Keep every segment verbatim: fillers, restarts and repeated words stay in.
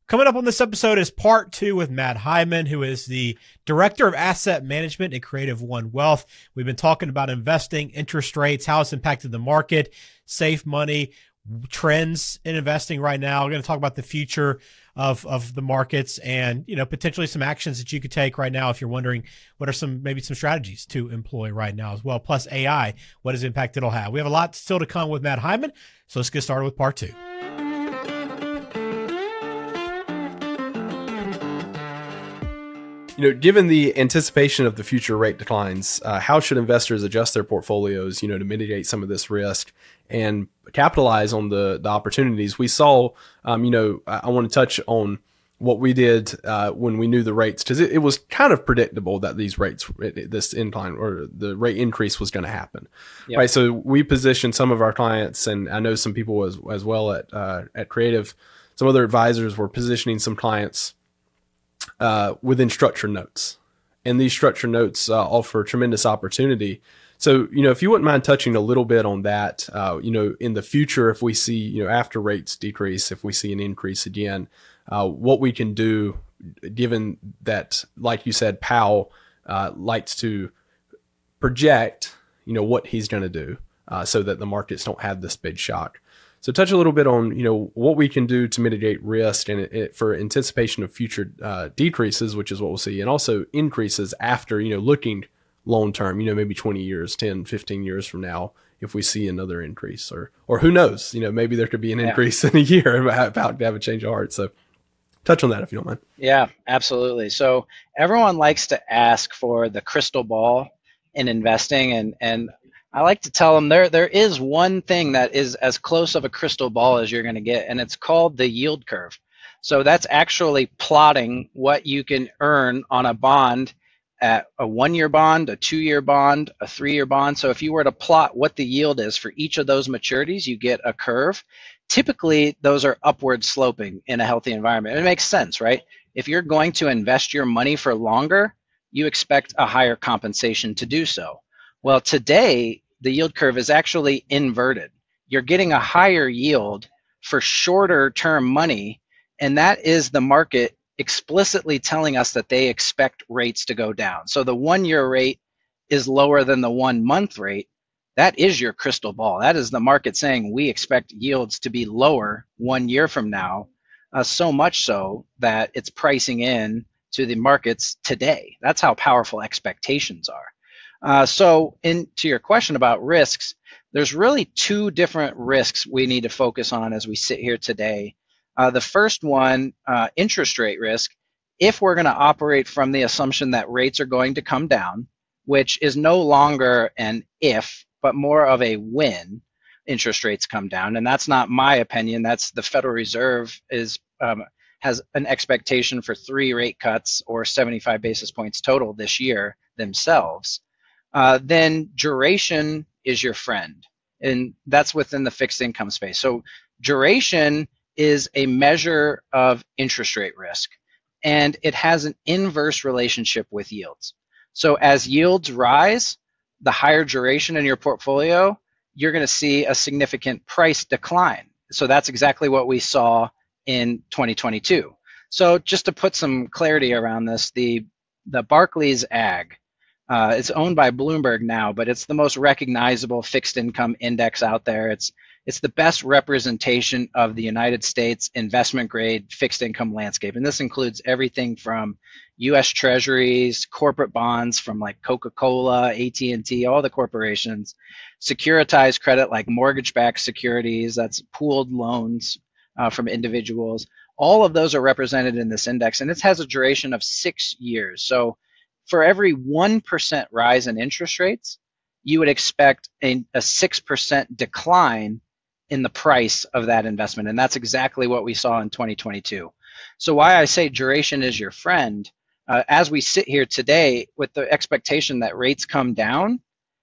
Coming up on this episode is part two with Matt Hyman, who is the Director of Asset Management at Creative One Wealth. We've been talking about investing, interest rates, how it's impacted the market, safe money, trends in investing right now. We're going to talk about the future of, of the markets and, you know, potentially some actions that you could take right now if you're wondering what are some, maybe some strategies to employ right now as well. Plus A I, what is impact it'll have. We have a lot still to come with Matt Hyman. So let's get started with part two. You know, given the anticipation of the future rate declines, uh, how should investors adjust their portfolios, you know, to mitigate some of this risk and capitalize on the the opportunities we saw? Um, you know, I, I want to touch on what we did uh, when we knew the rates, because it, it was kind of predictable that these rates, this incline or the rate increase was going to happen, yep. Right? So we positioned some of our clients, and I know some people as as well at uh, at Creative, some other advisors were positioning some clients Uh, within structured notes. And these structured notes uh, offer tremendous opportunity. So, you know, if you wouldn't mind touching a little bit on that, uh, you know, in the future, if we see, you know, after rates decrease, if we see an increase again, uh, what we can do, given that, like you said, Powell uh, likes to project, you know, what he's going to do uh, so that the markets don't have this big shock. So touch a little bit on, you know, what we can do to mitigate risk and it, it, for anticipation of future uh, decreases, which is what we'll see, and also increases after, you know, looking long term, you know, maybe twenty years, ten, fifteen years from now, if we see another increase, or or who knows, you know, maybe there could be an increase yeah. in a year about to have a change of heart. So touch on that if you don't mind. Yeah, absolutely. So everyone likes to ask for the crystal ball in investing, and and I like to tell them there there is one thing that is as close of a crystal ball as you're going to get, and it's called the yield curve. So that's actually plotting what you can earn on a bond at a one-year bond, a two-year bond, a three-year bond. So if you were to plot what the yield is for each of those maturities, you get a curve. Typically, those are upward sloping in a healthy environment. It makes sense, right? If you're going to invest your money for longer, you expect a higher compensation to do so. Well, today, the yield curve is actually inverted. You're getting a higher yield for shorter term money, and that is the market explicitly telling us that they expect rates to go down. So the one-year rate is lower than the one-month rate. That is your crystal ball. That is the market saying we expect yields to be lower one year from now, uh, so much so that it's pricing in to the markets today. That's how powerful expectations are. Uh, so in, to your question about risks, there's really two different risks we need to focus on as we sit here today. Uh, the first one, uh, interest rate risk, if we're going to operate from the assumption that rates are going to come down, which is no longer an if, but more of a when interest rates come down. And that's not my opinion. That's the Federal Reserve is um, has an expectation for three rate cuts or seventy-five basis points total this year themselves. Uh, then duration is your friend, and that's within the fixed income space. So duration is a measure of interest rate risk, and it has an inverse relationship with yields. So as yields rise, the higher duration in your portfolio, you're going to see a significant price decline. So that's exactly what we saw in twenty twenty-two. So just to put some clarity around this, the, the Barclays Ag, Uh, it's owned by Bloomberg now, but it's the most recognizable fixed income index out there. It's it's the best representation of the United States investment grade fixed income landscape. And this includes everything from U S Treasuries, corporate bonds from like Coca-Cola, A T and T, all the corporations, securitized credit like mortgage-backed securities, that's pooled loans uh, from individuals. All of those are represented in this index, and it has a duration of six years. So for every one percent rise in interest rates, you would expect a, a six percent decline in the price of that investment. And that's exactly what we saw in twenty twenty-two. So why I say duration is your friend, uh, as we sit here today with the expectation that rates come down,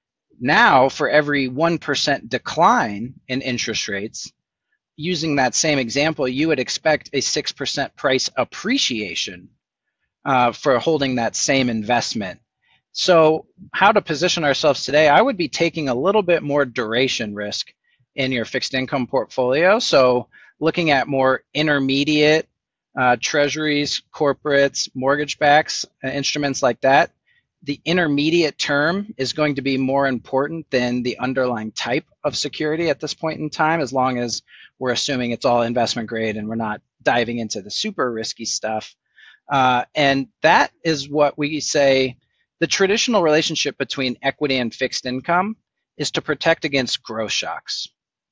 now for every one percent decline in interest rates, using that same example, you would expect a six percent price appreciation Uh, for holding that same investment. So how to position ourselves today, I would be taking a little bit more duration risk in your fixed income portfolio. So looking at more intermediate uh, treasuries, corporates, mortgage backs, uh, instruments like that, the intermediate term is going to be more important than the underlying type of security at this point in time, as long as we're assuming it's all investment grade and we're not diving into the super risky stuff. Uh, and that is what we say the traditional relationship between equity and fixed income is to protect against growth shocks.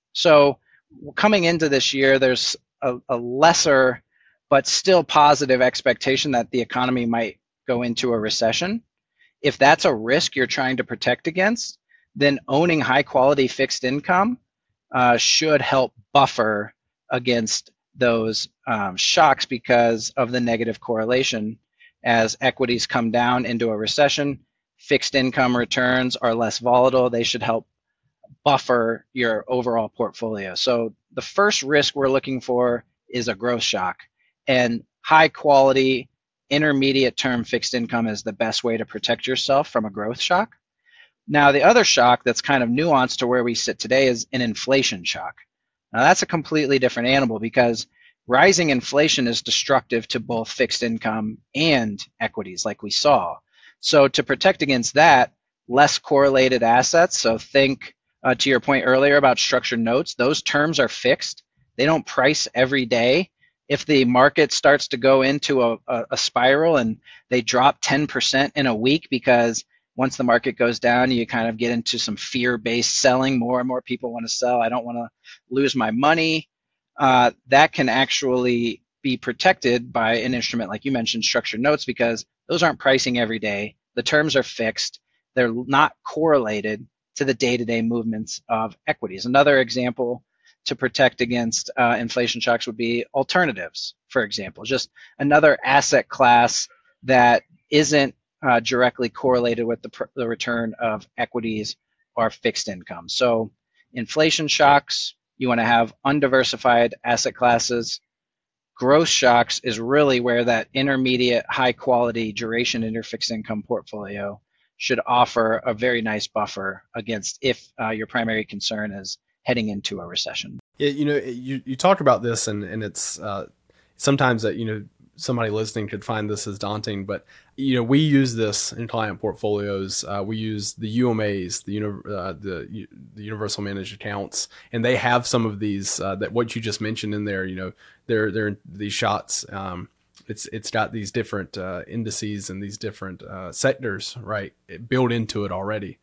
So coming into this year, there's a, a lesser but still positive expectation that the economy might go into a recession. If that's a risk you're trying to protect against, then owning high quality fixed income uh, should help buffer against those um, shocks because of the negative correlation. As equities come down into a recession, fixed income returns are less volatile. They should help buffer your overall portfolio. So the first risk we're looking for is a growth shock, and high quality intermediate term fixed income is the best way to protect yourself from a growth shock. Now, the other shock that's kind of nuanced to where we sit today is an inflation shock. Now, that's a completely different animal because rising inflation is destructive to both fixed income and equities, like we saw. So to protect against that, less correlated assets, so think uh, to your point earlier about structured notes, those terms are fixed. They don't price every day. If the market starts to go into a, a, a spiral and they drop ten percent in a week, because once the market goes down, you kind of get into some fear-based selling. More and more people want to sell. I don't want to lose my money. Uh, that can actually be protected by an instrument like you mentioned, structured notes, because those aren't pricing every day. The terms are fixed. They're not correlated to the day-to-day movements of equities. Another example to protect against uh, inflation shocks would be alternatives, for example, just another asset class that isn't uh, directly correlated with the, pr- the return of equities or fixed income. So inflation shocks, you want to have undiversified asset classes. Growth shocks is really where that intermediate high quality duration in your fixed income portfolio should offer a very nice buffer against if uh, your primary concern is heading into a recession. Yeah, you know, you, you talked about this, and, and it's uh, sometimes that, you know, somebody listening could find this as daunting, but, you know, we use this in client portfolios. Uh, we use the U M As, the, uh, the the universal managed accounts, and they have some of these uh, that what you just mentioned in there. You know, they're they're these shots. Um, it's it's got these different uh, indices and these different uh, sectors, right, built into it already.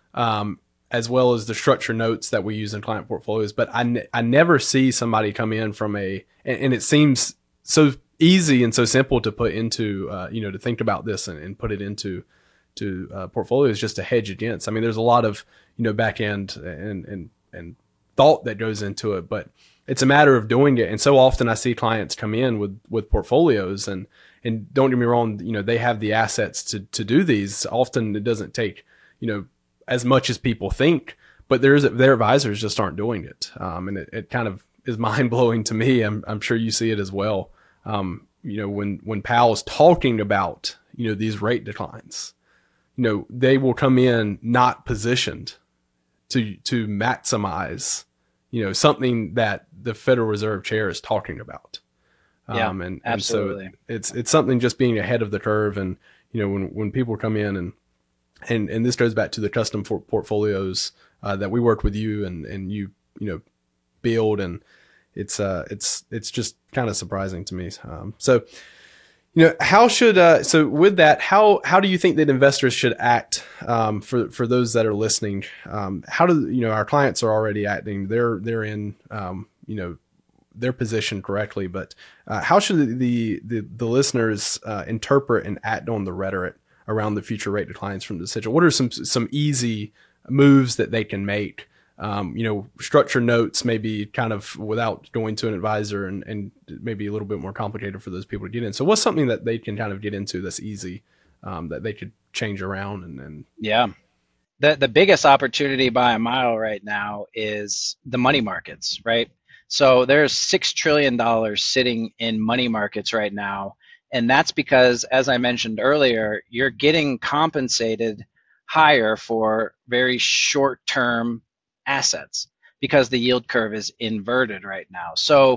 Um, as well as the structured notes that we use in client portfolios. But I, ne- I never see somebody come in from a, and, and it seems so easy and so simple to put into, uh, you know, to think about this and, and put it into to uh, portfolios just to hedge against. I mean, there's a lot of, you know, back end and, and, and thought that goes into it, but it's a matter of doing it. And so often I see clients come in with, with portfolios and, and don't get me wrong, you know, they have the assets to, to do these. Often it doesn't take, you know, as much as people think, but there's their advisors just aren't doing it. Um, and it, it kind of is mind blowing to me. I'm, I'm sure you see it as well. Um, you know, when, when Powell's talking about, you know, these rate declines, you know, they will come in not positioned to, to maximize, you know, something that the Federal Reserve Chair is talking about. Yeah, um, and, absolutely. and so it's, it's something just being ahead of the curve. And, you know, when, when people come in and, And and this goes back to the custom for portfolios uh, that we work with you and, and you you know build, and it's uh it's it's just kind of surprising to me. Um, so you know how should uh, so with that how how do you think that investors should act um, for for those that are listening? Um, how do you know our clients are already acting? They're they're in um, you know their position correctly, but uh, how should the the the listeners uh, interpret and act on the rhetoric around the future rate declines from the decision? What are some some easy moves that they can make? Um, you know, structure notes maybe kind of without going to an advisor, and, and maybe a little bit more complicated for those people to get in. So what's something that they can kind of get into that's easy, um, that they could change around? And, and Yeah. The, the biggest opportunity by a mile right now is the money markets, right? So there's six trillion dollars sitting in money markets right now. And that's because, as I mentioned earlier, you're getting compensated higher for very short-term assets because the yield curve is inverted right now. So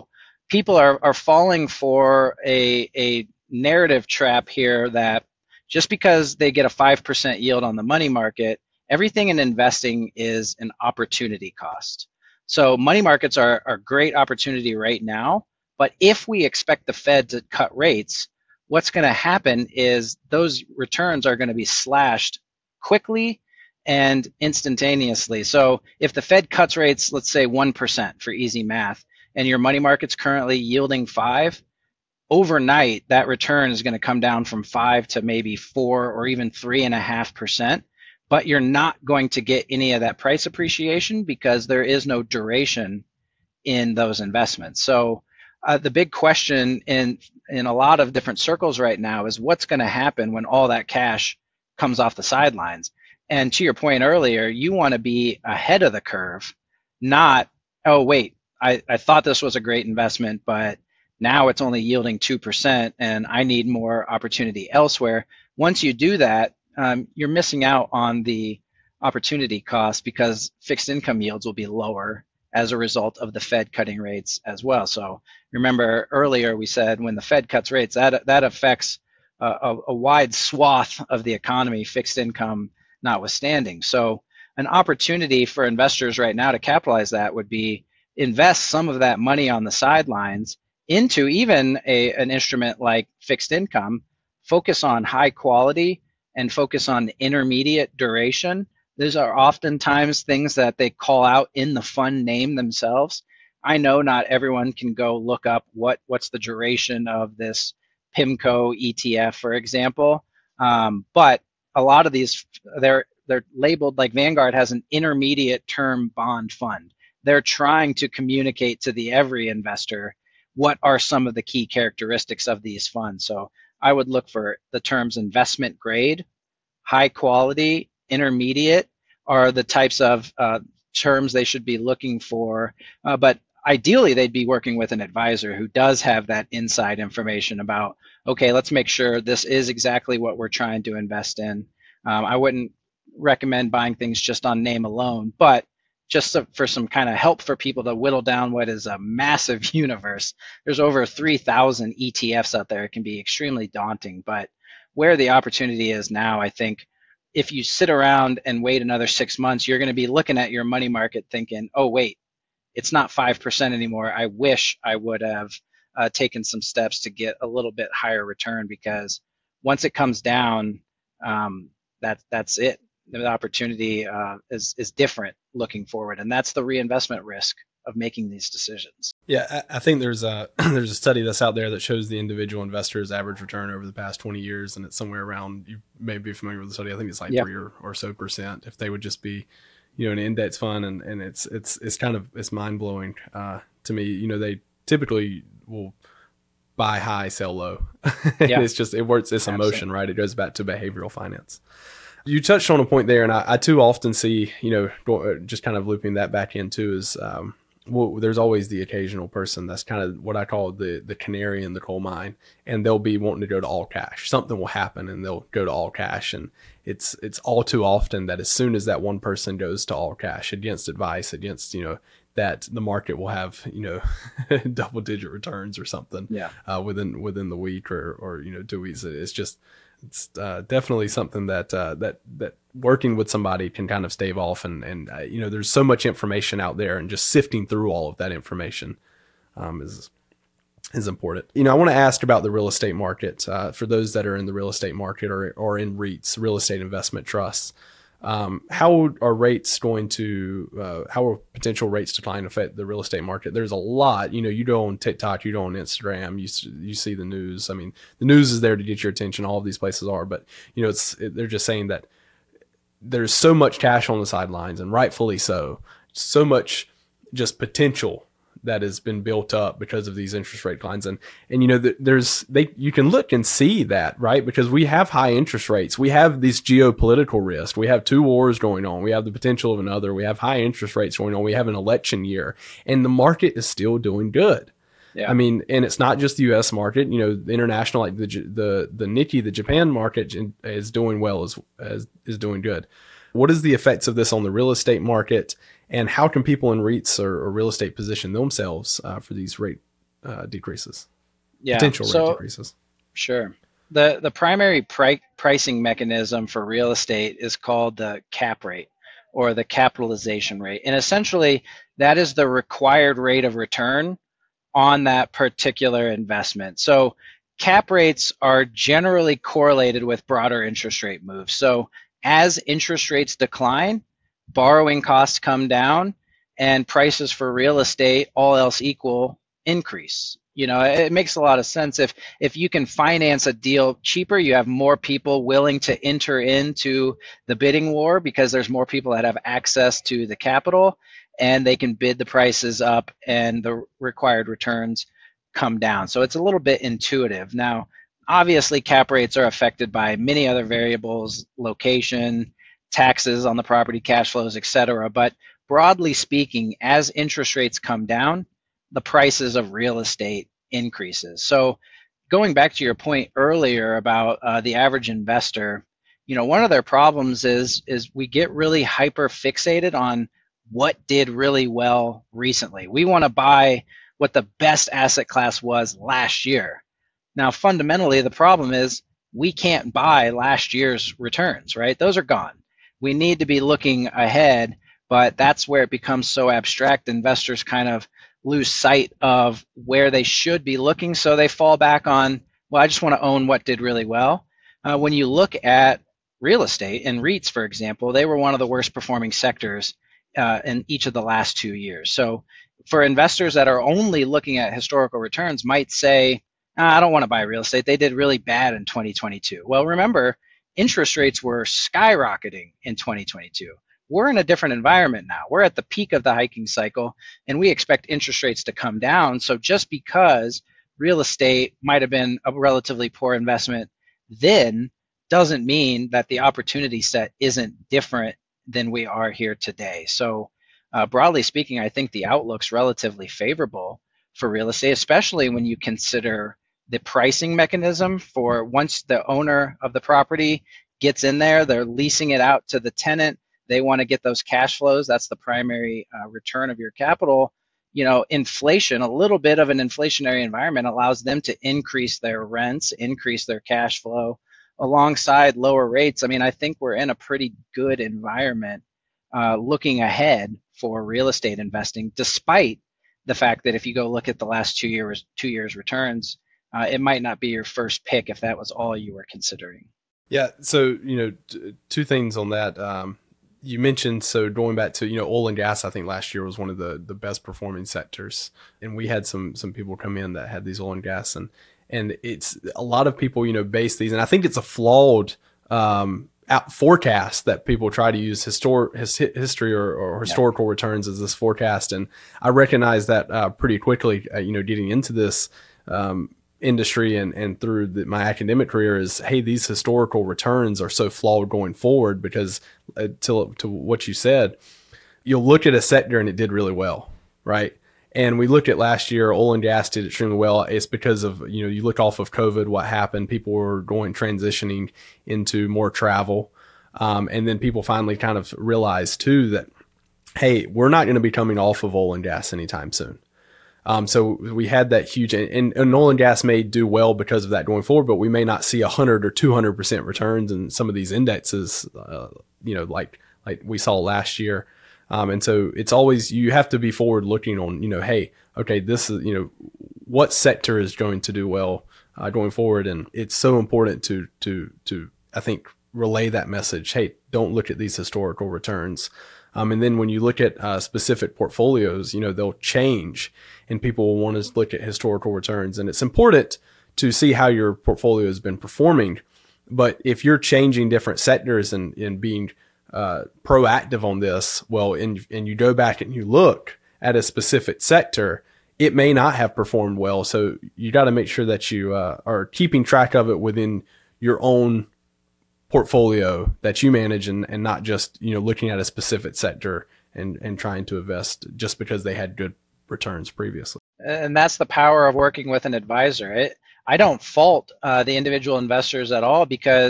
people are, are falling for a, a narrative trap here that just because they get a five percent yield on the money market, everything in investing is an opportunity cost. So money markets are, are a great opportunity right now, but if we expect the Fed to cut rates, what's going to happen is those returns are going to be slashed quickly and instantaneously. So if the Fed cuts rates, let's say one percent for easy math, and your money market's currently yielding five, overnight that return is going to come down from five to maybe four or even three and a half percent. But you're not going to get any of that price appreciation because there is no duration in those investments. So uh, the big question in in a lot of different circles right now is what's going to happen when all that cash comes off the sidelines. And to your point earlier, you want to be ahead of the curve, not, oh, wait, I, I thought this was a great investment, but now it's only yielding two percent and I need more opportunity elsewhere. Once you do that, um, you're missing out on the opportunity cost because fixed income yields will be lower as a result of the Fed cutting rates as well. So remember earlier we said when the Fed cuts rates, that, that affects uh, a, a wide swath of the economy, fixed income notwithstanding. So an opportunity for investors right now to capitalize that would be invest some of that money on the sidelines into even a, an instrument like fixed income, focus on high quality and focus on intermediate duration. Those are oftentimes things that they call out in the fund name themselves. I know not everyone can go look up what, what's the duration of this PIMCO E T F, for example, um, but a lot of these, they're they're labeled like Vanguard has an intermediate term bond fund. They're trying to communicate to the every investor what are some of the key characteristics of these funds. So I would look for the terms investment grade, high quality, intermediate are the types of uh, terms they should be looking for. Uh, but ideally, they'd be working with an advisor who does have that inside information about, okay, let's make sure this is exactly what we're trying to invest in. Um, I wouldn't recommend buying things just on name alone, but just for some kind of help for people to whittle down what is a massive universe. There's over three thousand E T Fs out there. It can be extremely daunting, but where the opportunity is now, I think if you sit around and wait another six months, you're going to be looking at your money market thinking, oh, wait, it's not five percent anymore. I wish I would have uh, taken some steps to get a little bit higher return, because once it comes down, um, that that's it. The opportunity uh, is is different looking forward, and that's the reinvestment risk of making these decisions. Yeah, I think there's a there's a study that's out there that shows the individual investor's average return over the past twenty years, and it's somewhere around, you may be familiar with the study, I think it's like yep. three or, or so percent if they would just be, you know, an index fund, and, and it's it's it's kind of it's mind blowing uh, to me. You know, they typically will buy high, sell low. Yeah. It's just it works. It's Absolutely. Emotion, right? It goes back to behavioral finance. You touched on a point there, and I, I too often see, you know, go, just kind of looping that back into is, um, well, there's always the occasional person that's kind of what I call the the canary in the coal mine, and they'll be wanting to go to all cash. Something will happen, and they'll go to all cash, and it's it's all too often that as soon as that one person goes to all cash against advice, against, you know, that the market will have, you know, double digit returns or something, yeah, uh, within within the week or or you know two weeks. It's just it's uh, definitely something that uh, that that working with somebody can kind of stave off, and and uh, you know, there's so much information out there, and just sifting through all of that information um, is is important. You know, I want to ask about the real estate market uh, for those that are in the real estate market or or in REITs, real estate investment trusts. Um, how are rates going to, uh, how are potential rates decline affect the real estate market? There's a lot, you know, you go on TikTok, you go on Instagram, you, you see the news. I mean, the news is there to get your attention. All of these places are, but you know, it's, it, they're just saying that there's so much cash on the sidelines, and rightfully so, so much just potential that has been built up because of these interest rate declines. And, and, you know, there's, they, you can look and see that, right? Because we have high interest rates. We have this geopolitical risk. We have two wars going on. We have the potential of another. We have high interest rates going on. We have an election year, and the market is still doing good. Yeah. I mean, and it's not just the U S market, you know, the international, like the, the, the Nikkei, the Japan market is doing well, as, as is doing good. What is the effects of this on the real estate market? And how can people in REITs or, or real estate position themselves uh, for these rate uh, decreases, Yeah. potential rate So decreases. sure. The the primary pri- pricing mechanism for real estate is called the cap rate or the capitalization rate. And essentially that is the required rate of return on that particular investment. So cap rates are generally correlated with broader interest rate moves. So as interest rates decline, borrowing costs come down and prices for real estate, all else equal, increase. You know, it makes a lot of sense. If if you can finance a deal cheaper, you have more people willing to enter into the bidding war because there's more people that have access to the capital and they can bid the prices up and the required returns come down. So it's a little bit intuitive. Now, obviously cap rates are affected by many other variables, location, taxes on the property, cash flows, et cetera. But broadly speaking, as interest rates come down, the prices of real estate increases. So going back to your point earlier about uh, the average investor, you know, one of their problems is is we get really hyper fixated on what did really well recently. We want to buy what the best asset class was last year. Now, fundamentally, the problem is we can't buy last year's returns, right? Those are gone. We need to be looking ahead, but that's where it becomes so abstract. Investors kind of lose sight of where they should be looking, so they fall back on, well, I just want to own what did really well. Uh, when you look at real estate and REITs, for example, they were one of the worst performing sectors uh, in each of the last two years. So for investors that are only looking at historical returns might say, ah, I don't want to buy real estate. They did really bad in twenty twenty-two. Well, remember, interest rates were skyrocketing in twenty twenty-two. We're in a different environment now. We're at the peak of the hiking cycle, and we expect interest rates to come down. So just because real estate might have been a relatively poor investment then doesn't mean that the opportunity set isn't different than we are here today. So uh, broadly speaking, I think the outlook's relatively favorable for real estate, especially when you consider the pricing mechanism for once the owner of the property gets in there, they're leasing it out to the tenant. They want to get those cash flows. That's the primary uh, return of your capital. You know, inflation, a little bit of an inflationary environment allows them to increase their rents, increase their cash flow alongside lower rates. I mean, I think we're in a pretty good environment uh, looking ahead for real estate investing, despite the fact that if you go look at the last two years, two years returns, uh, it might not be your first pick if that was all you were considering. Yeah. So, you know, t- two things on that. Um, you mentioned, so going back to, you know, oil and gas, I think last year was one of the, the best performing sectors. And we had some, some people come in that had these oil and gas, and, and it's a lot of people, you know, base these, and I think it's a flawed, um, out forecast that people try to use histor- his, history or, or historical yeah. returns as this forecast. And I recognize that, uh, pretty quickly, uh, you know, getting into this, um, industry and, and through the, my academic career is, hey, these historical returns are so flawed going forward because uh, to, to what you said, you'll look at a sector and it did really well, right? And we looked at last year, oil and gas did extremely well. It's because of, you know, you look off of COVID, what happened, people were going, transitioning into more travel. Um, and then people finally kind of realized too that, hey, we're not going to be coming off of oil and gas anytime soon. Um, so we had that huge, and, and oil and gas may do well because of that going forward, but we may not see a hundred or two hundred percent returns in some of these indexes, uh, you know, like, like we saw last year. Um, and so it's always, you have to be forward looking on, you know, hey, okay, this is, you know, what sector is going to do well, uh, going forward. And it's so important to, to, to, I think, relay that message. Hey, don't look at these historical returns. Um, and then when you look at uh, specific portfolios, you know, they'll change and people will want to look at historical returns. And it's important to see how your portfolio has been performing. But if you're changing different sectors and, and being uh, proactive on this, well, and, and you go back and you look at a specific sector, it may not have performed well. So you got to make sure that you uh, are keeping track of it within your own portfolio that you manage, and, and not just, you know, looking at a specific sector and, and trying to invest just because they had good returns previously. And that's the power of working with an advisor. It, I don't fault uh, the individual investors at all, because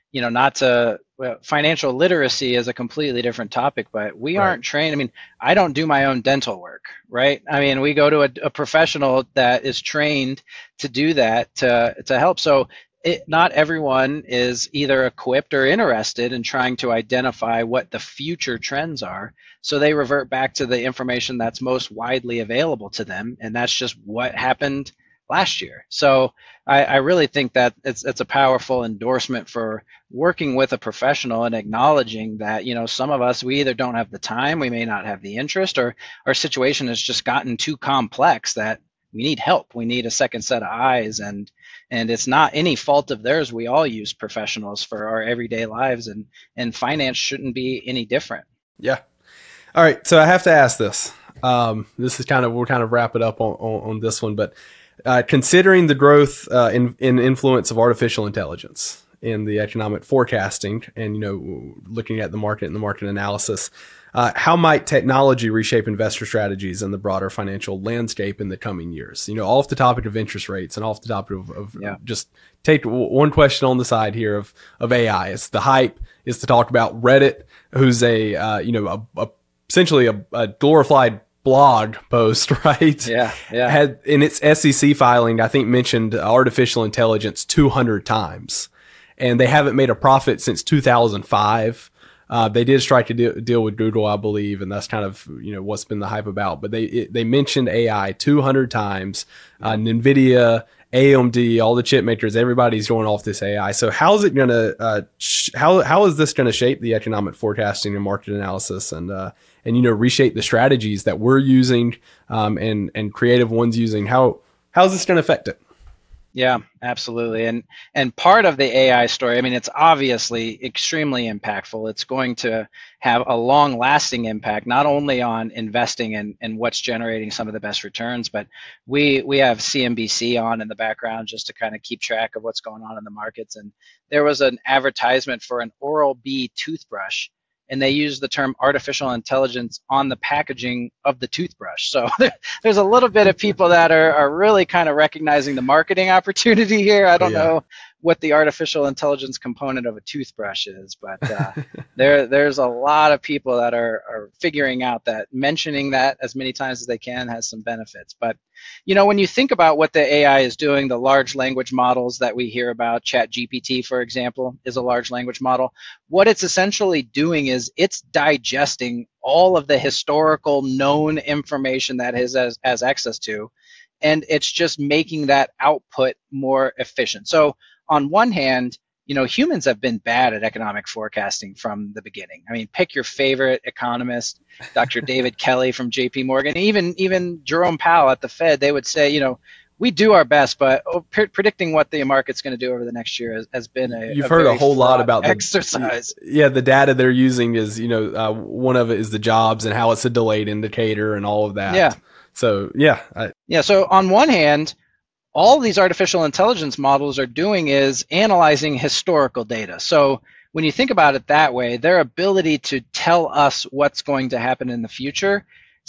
you know, not to, well, financial literacy is a completely different topic, but we Right. aren't trained. I mean, I don't do my own dental work, right? I mean, we go to a, a professional that is trained to do that to, to help. So it, not everyone is either equipped or interested in trying to identify what the future trends are. So they revert back to the information that's most widely available to them. And that's just what happened last year. So I, I really think that it's it's a powerful endorsement for working with a professional and acknowledging that, you know, some of us, we either don't have the time, we may not have the interest, or our situation has just gotten too complex that we need help. We need a second set of eyes, and and it's not any fault of theirs. We all use professionals for our everyday lives, and and finance shouldn't be any different. Yeah. All right. So I have to ask this. Um, this is kind of, we'll kind of wrap it up on, on, on this one, but uh, considering the growth uh, in, in influence of artificial intelligence in the economic forecasting and, you know, looking at the market and the market analysis, uh, how might technology reshape investor strategies and the broader financial landscape in the coming years? You know, off the topic of interest rates and off the topic of, of Yeah. just take w- one question on the side here of, of A I. It's the hype is to talk about Reddit, who's a, uh, you know, a, a essentially a, a glorified blog post, right? Yeah, yeah. Had in its S E C filing, I think mentioned artificial intelligence two hundred times, and they haven't made a profit since two thousand five. Uh, they did strike a deal, deal with Google, I believe, and that's kind of, you know, what's been the hype about. But they it, they mentioned A I two hundred times. Uh, NVIDIA, A M D, all the chip makers, everybody's going off this A I. So how is it going to uh, sh- how how is this going to shape the economic forecasting and market analysis and uh, and you know reshape the strategies that we're using um, and and creative ones using? How how is this going to affect it? Yeah, absolutely. And and part of the A I story, I mean, it's obviously extremely impactful. It's going to have a long lasting impact, not only on investing and, and what's generating some of the best returns, but we we have C N B C on in the background just to kind of keep track of what's going on in the markets. And there was an advertisement for an Oral-B toothbrush, and they use the term artificial intelligence on the packaging of the toothbrush. So there's a little bit of people that are, are really kind of recognizing the marketing opportunity here. I don't Yeah. know what the artificial intelligence component of a toothbrush is, but uh, there there's a lot of people that are, are figuring out that mentioning that as many times as they can has some benefits. But, you know, when you think about what the A I is doing, the large language models that we hear about, ChatGPT, for example, is a large language model. What it's essentially doing is it's digesting all of the historical known information that it has, has access to, and it's just making that output more efficient. So on one hand, you know, humans have been bad at economic forecasting from the beginning. I mean, pick your favorite economist, Doctor David Kelly from J P Morgan, even even Jerome Powell at the Fed. They would say, you know, we do our best, but pre- predicting what the market's going to do over the next year has, has been a You've a heard a very whole lot fraught about the exercise. Yeah, the data they're using is, you know, uh, one of it is the jobs and how it's a delayed indicator and all of that. Yeah. So yeah, I, Yeah. So on one hand, all these artificial intelligence models are doing is analyzing historical data. So when you think about it that way, their ability to tell us what's going to happen in the future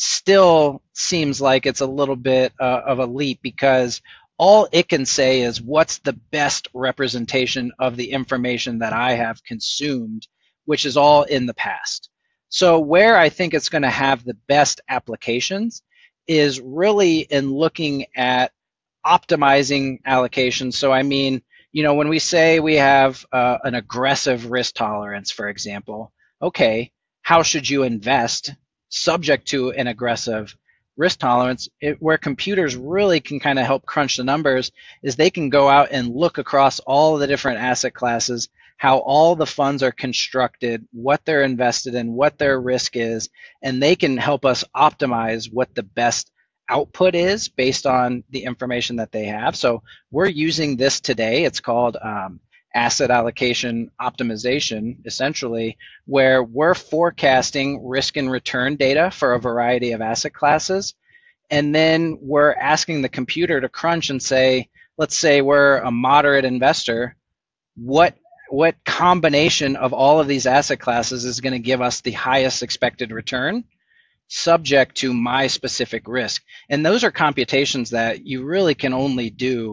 still seems like it's a little bit uh, of a leap, because all it can say is what's the best representation of the information that I have consumed, which is all in the past. So where I think it's going to have the best applications is really in looking at optimizing allocations. So I mean, you know, when we say we have uh, an aggressive risk tolerance, for example, okay, how should you invest subject to an aggressive risk tolerance? It, where computers really can kind of help crunch the numbers is they can go out and look across all of the different asset classes, how all the funds are constructed, what they're invested in, what their risk is, and they can help us optimize what the best output is based on the information that they have. So we're using this today. It's called um, asset allocation optimization, essentially, where we're forecasting risk and return data for a variety of asset classes. And then we're asking the computer to crunch and say, let's say we're a moderate investor, what what combination of all of these asset classes is going to give us the highest expected return subject to my specific risk? And those are computations that you really can only do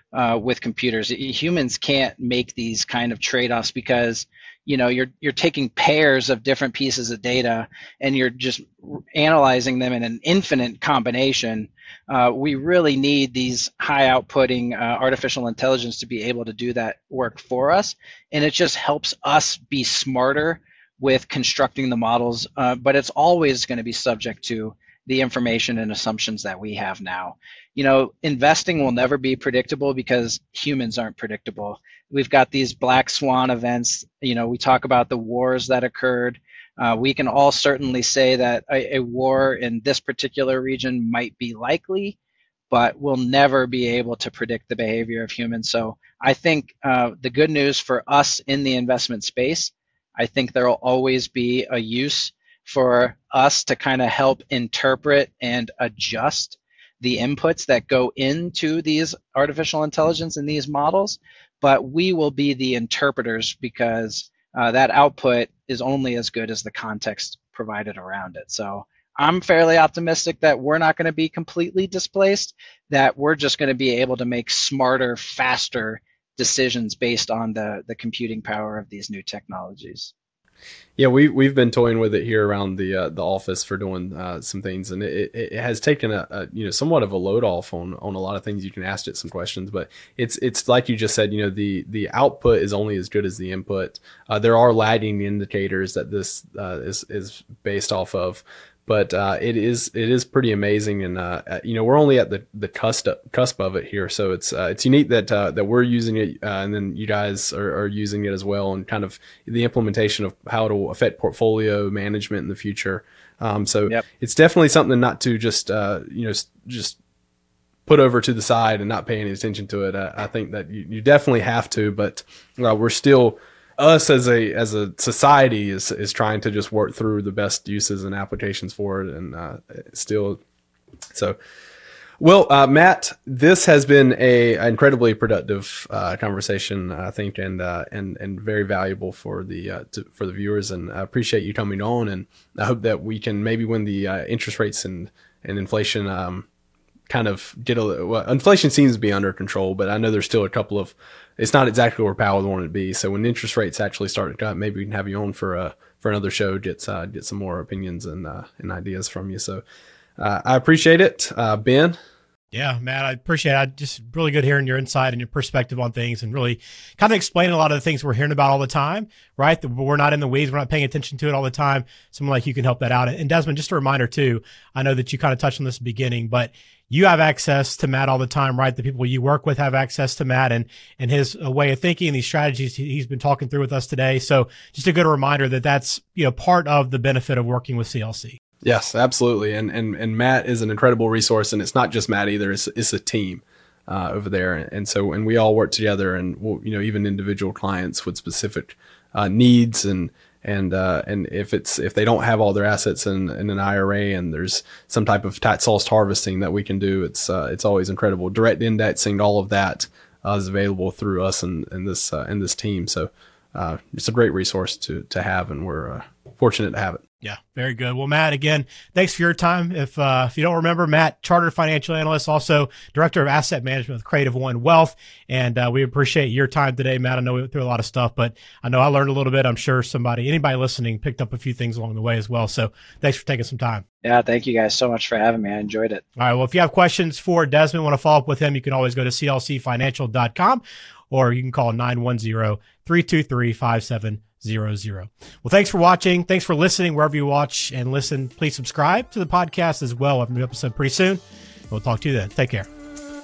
uh, with computers. Humans can't make these kind of trade-offs because, you know, you're you're taking pairs of different pieces of data and you're just analyzing them in an infinite combination. Uh, we really need these high outputting uh, artificial intelligence to be able to do that work for us, and it just helps us be smarter with constructing the models. Uh, but it's always going to be subject to the information and assumptions that we have now. You know, investing will never be predictable because humans aren't predictable. We've got these black swan events. You know, we talk about the wars that occurred. Uh, we can all certainly say that a, a war in this particular region might be likely, but we'll never be able to predict the behavior of humans. So I think uh, the good news for us in the investment space, I think there will always be a use for us to kind of help interpret and adjust the inputs that go into these artificial intelligence and these models, but we will be the interpreters because uh, that output is only as good as the context provided around it. So I'm fairly optimistic that we're not going to be completely displaced, that we're just going to be able to make smarter, faster decisions based on the, the computing power of these new technologies. Yeah, we we've been toying with it here around the uh, the office for doing uh, some things, and it, it has taken a, a you know somewhat of a load off on on a lot of things. You can ask it some questions, but it's it's like you just said, you know, the the output is only as good as the input. Uh, there are lagging indicators that this uh, is is based off of. But uh, it is it is pretty amazing, and uh, you know we're only at the the cusp cusp of it here, so it's uh, it's unique that uh, that we're using it, uh, and then you guys are, are using it as well, and kind of the implementation of how it will affect portfolio management in the future. Um, so yep. It's definitely something not to just uh, you know just put over to the side and not pay any attention to it. I, I think that you, you definitely have to, but uh, we're still. Us as a as a society is is trying to just work through the best uses and applications for it, and uh, still, so. Well, uh, Matt, this has been a an incredibly productive uh, conversation, I think, and uh, and and very valuable for the uh, to, for the viewers. And I appreciate you coming on, and I hope that we can maybe when the uh, interest rates and and inflation um, kind of get a well, inflation seems to be under control, but I know there's still a couple of. It's not exactly where Powell wanted to be. So when interest rates actually start to cut, maybe we can have you on for a for another show, get uh, get some more opinions and uh, and ideas from you. So uh, I appreciate it, uh, Ben. Yeah, Matt, I appreciate it. I just really good hearing your insight and your perspective on things, and really kind of explaining a lot of the things we're hearing about all the time, right? That we're not in the weeds, we're not paying attention to it all the time. Someone like you can help that out. And Desmond, just a reminder too, I know that you kind of touched on this at the beginning, but you have access to Matt all the time, right? The people you work with have access to Matt and, and his uh, way of thinking, these strategies he's been talking through with us today. So just a good reminder that that's, you know, part of the benefit of working with C L C. Yes, absolutely. And, and, and Matt is an incredible resource, and it's not just Matt either. It's, it's a team uh, over there. And so, and we all work together, and we'll, you know, even individual clients with specific uh, needs and, And uh, and if it's if they don't have all their assets in, in an I R A and there's some type of tax loss harvesting that we can do, it's uh, it's always incredible. Direct indexing, all of that uh, is available through us and, and this uh, and this team. So uh, it's a great resource to to have, and we're uh, fortunate to have it. Yeah, very good. Well, Matt, again, thanks for your time. If uh, if you don't remember, Matt, chartered financial analyst, also director of asset management with Creative One Wealth, and uh, we appreciate your time today, Matt. I know we went through a lot of stuff, but I know I learned a little bit. I'm sure somebody, anybody listening, picked up a few things along the way as well. So thanks for taking some time. Yeah, thank you guys so much for having me. I enjoyed it. All right. Well, if you have questions for Desmond, want to follow up with him, you can always go to c l c financial dot com, or you can call nine one zero, three two three, five seven zero zero. Well, thanks for watching. Thanks for listening wherever you watch and listen. Please subscribe to the podcast as well. We'll have a new episode pretty soon. We'll talk to you then. Take care.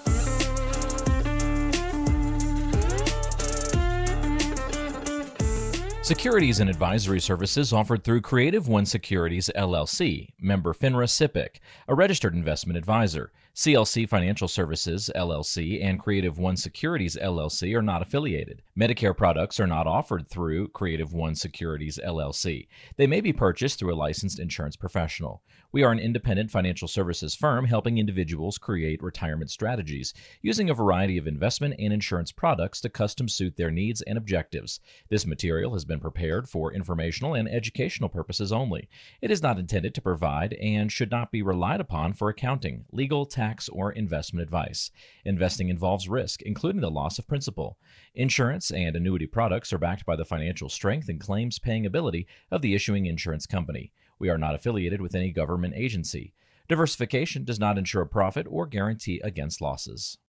Securities and advisory services offered through Creative One Securities, L L C, member FINRA SIPC, a registered investment advisor. C L C Financial Services, L L C, and Creative One Securities, L L C are not affiliated. Medicare products are not offered through Creative One Securities, L L C. They may be purchased through a licensed insurance professional. We are an independent financial services firm helping individuals create retirement strategies using a variety of investment and insurance products to custom suit their needs and objectives. This material has been prepared for informational and educational purposes only. It is not intended to provide and should not be relied upon for accounting, legal, tax, tax, or investment advice. Investing involves risk, including the loss of principal. Insurance and annuity products are backed by the financial strength and claims paying ability of the issuing insurance company. We are not affiliated with any government agency. Diversification does not ensure a profit or guarantee against losses.